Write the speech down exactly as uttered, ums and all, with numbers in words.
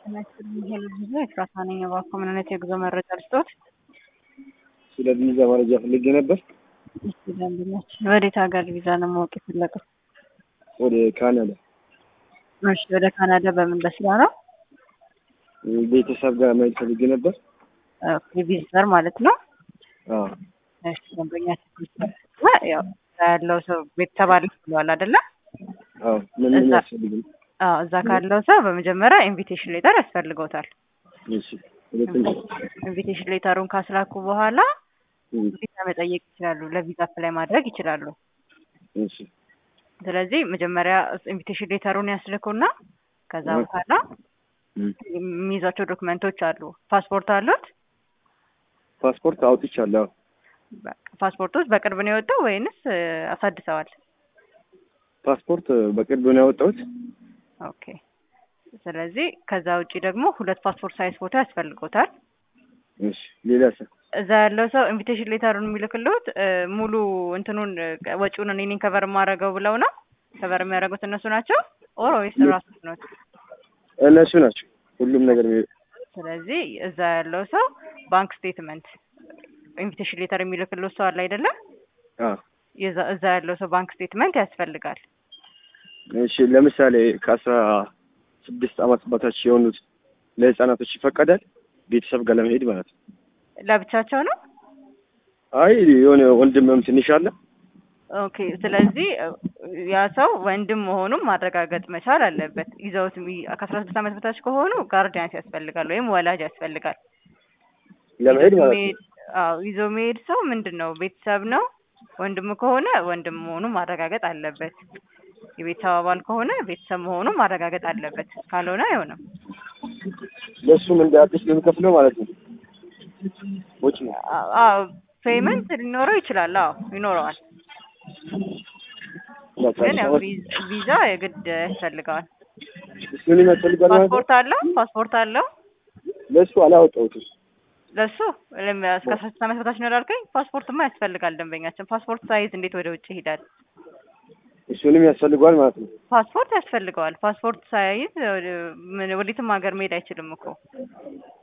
ይሄ ፍራታኔ ባኮ ምን አይነት የጉዞ መረጃ ልስጦት? ስለ ቪዛ መረጃ ፈልጌ ነበር። ይችላልኛች ወዴት ሀገር ቪዛ ነው ማወቅ የፈለገው? ወደ ካናዳ። እሺ፣ ወደ ካናዳ በምን በስራ ነው? ቤተሰብ ጋር መሄድ ፈልጌ ነበር። ኦኬ፣ ቪዚተር ማለት ነው። አዎ። እሺ፣ ደንበኛችን ያው ያለው ሰው ቤተሰብ አለ ብሏል አይደለ? አዎ። ምን ምን ያስፈልጋል? አዎ፣ እዛ ካለው ሰው በመጀመሪያ ኢንቪቴሽን ሌተር ያስፈልገውታል። እሺ። ሁለተኛ ኢንቪቴሽን ሌተሩን ካስላኩ በኋላ ቪዛ መጠየቅ ይችላሉ። ለቪዛ አፕላይ ማድረግ ይችላሉ። እሺ። ስለዚህ መጀመሪያ ኢንቪቴሽን ሌተሩን ያስልኩና ከዛ በኋላ የሚይዛቸው ዶክመንቶች አሉ። ፓስፖርት አሉት? ፓስፖርት አውጥቻለሁ። ፓስፖርቶች በቅርብ ነው የወጣው ወይንስ አሳድሰዋል? ፓስፖርት በቅርብ ነው ያወጣሁት። ኦኬ። ስለዚህ ከዛ ውጪ ደግሞ ሁለት ፓስፖርት ሳይዝ ፎቶ ያስፈልጎታል። እሺ። ሌላስ? እዛ ያለው ሰው ኢንቪቴሽን ሌተሩን የሚልክልዎት ሙሉ እንትኑን ወጪውን እኔ ነኝ ከቨር የማደርገው ብለው ነው? ከቨር የሚያደርጉት እነሱ ናቸው ኦር ወይስ ራሱ ነው? እነሱ ናቸው ሁሉም ነገር። ስለዚህ እዛ ያለው ሰው ባንክ ስቴትመንት ኢንቪቴሽን ሌተር የሚልክልዎት ሰው አለ አይደለም? አዎ። የዛ እዛ ያለው ሰው ባንክ ስቴትመንት ያስፈልጋል። እሺ። ለምሳሌ ከአስራ ስድስት ዓመት በታች የሆኑት ለህፃናቶች ይፈቀዳል? ቤተሰብ ጋር ለመሄድ ማለት ነው። ለብቻቸው ነው? አይ የሆነ ወንድምም ትንሽ አለ። ኦኬ። ስለዚህ ያ ሰው ወንድም መሆኑን ማረጋገጥ መቻል አለበት። ይዘውት ከአስራ ስድስት ዓመት በታች ከሆኑ ጋርዲያንስ ያስፈልጋል ወይም ወላጅ ያስፈልጋል ለመሄድ ማለት ነው። አዎ፣ ይዞ መሄድ ሰው ምንድን ነው ቤተሰብ ነው። ወንድም ከሆነ ወንድም መሆኑን ማረጋገጥ አለበት። የቤተሰብ አባል ከሆነ ቤተሰብ መሆኑን ማረጋገጥ አለበት። ካልሆነ አይሆንም። ለሱም እንደ አዲስ ነው የምከፍለው ማለት ነው። ወጪ ነው። አዎ፣ ፔመንት ሊኖረው ይችላል። አዎ፣ ይኖረዋል። ግን ያው ቪዛ የግድ ያስፈልገዋል። እሱን ያስፈልጋል ማለት ነው። ፓስፖርት አለው? ፓስፖርት አለው? ለሱ አላወጣሁትም። ለሱ እስከ አስራ ስድስት ዓመት በታች ነው ያልከኝ? ፓስፖርትማ ያስፈልጋል። ደንበኛችን ፓስፖርት ሳይዝ እንዴት ወደ ውጭ ይሄዳል? እሱንም ያስፈልገዋል ማለት ነው። ፓስፖርት ያስፈልገዋል። ፓስፖርት ሳይዝ ወዴትም ሀገር መሄድ አይችልም እኮ።